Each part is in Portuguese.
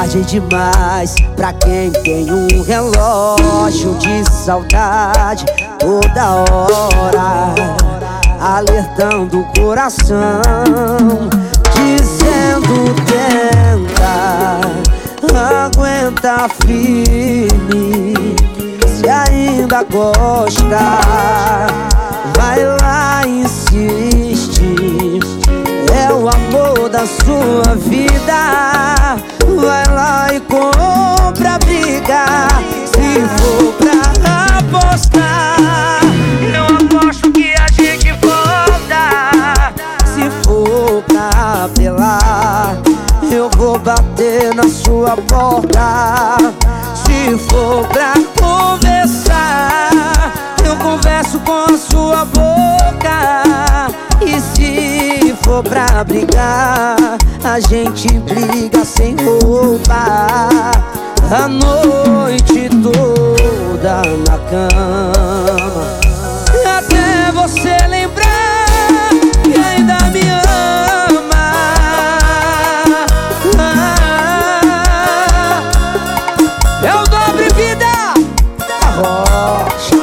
tarde demais pra quem tem um relógio de saudade toda hora, alertando o coração, dizendo tenta, aguenta firme, se ainda gosta, vai lá, insiste, é o amor da sua vida. Vai lá e compra a briga, se for pra apostar, eu aposto que a gente volta. Se for pra apelar, eu vou bater na sua porta. Se for pra conversar, eu converso com a sua boca. E se for pra brigar, a gente briga sem roupa, a noite toda na cama, até você lembrar que ainda me ama. É o Dobre Vida, a Rocha.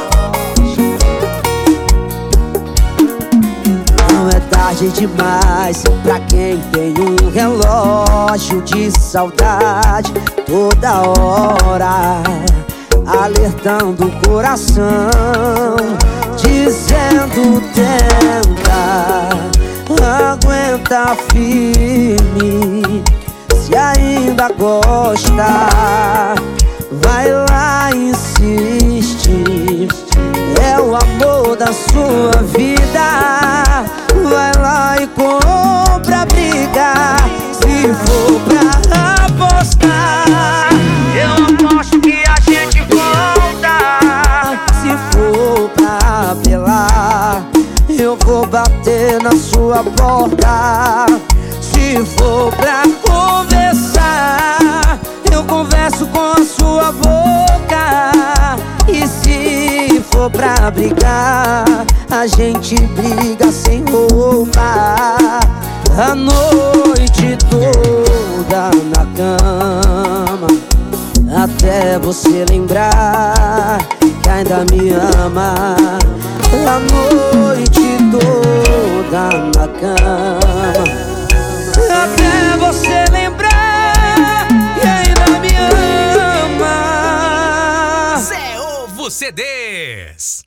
Não é tarde demais pra quem tem um relógio de saudade toda hora, alertando o coração, dizendo tenta, aguenta firme, se ainda gosta, vai lá, insiste, é o amor da sua vida. Vai lá e compra a briga, se for pra apostar, eu aposto que a gente volta. Se for pra apelar, eu vou bater na sua porta. Se for pra conversar, eu converso com a sua boca. E se for pra brigar, a gente briga sem roupa, a noite toda na cama, até você lembrar que ainda me ama. A noite toda na cama, até você lembrar que ainda me ama. Zé Ovo CDs.